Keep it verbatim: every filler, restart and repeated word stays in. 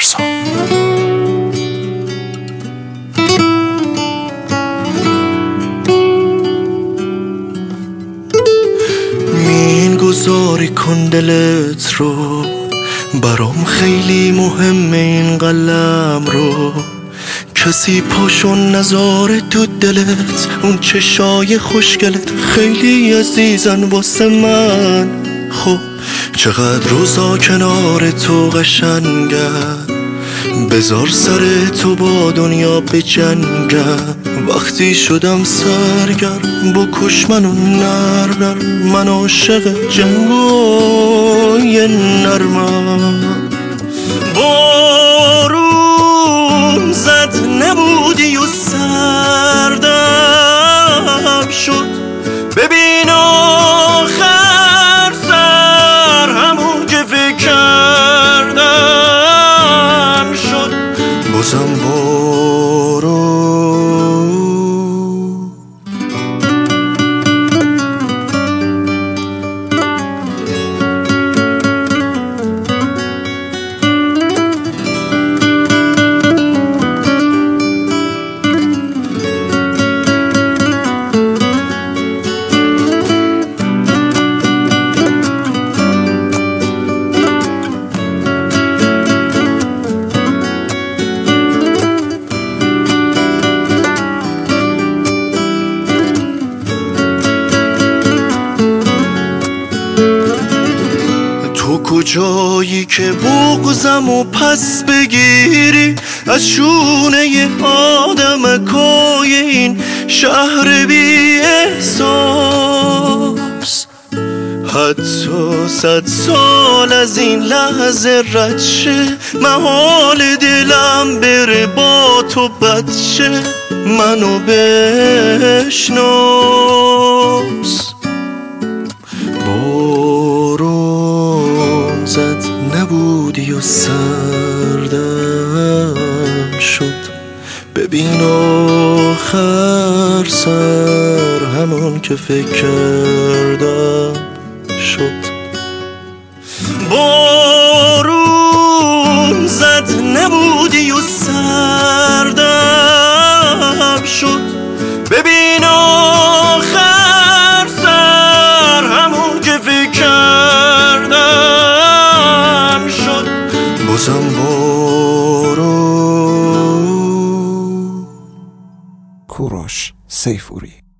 فرسا. مین گذاری کن دلت رو، برام خیلی مهمه این قلم رو. کسی پاشو نذاره تو دلت، اون چشای خوشگلت خیلی عزیزن واسه من. خب چقدر روزا کنار تو قشنگم، بذار سر تو با دنیا بجنگم. وقتی شدم سرگرم بکش منو نر نر، من عاشق جنگای نرمم. بارون زد نبودی و سردم شد، ببین آخر سر همون که فکر کردم شد. بازم بارون کجایی که بغضم و پس بگیری از شونه ی آدمکای این شهر بی احساس. حتی صد سال از این لحظه رد شه، محال دلم بره با تو بد شه. منو بشناس. بارون زد نبودی و سردم شد، ببین آخر سر همون که فکر کردم شد. بارون زد نبودی و سردم شد، ببین آخر سر همون که فکر کردم شد. بازم بارون. کوروش سیفوری.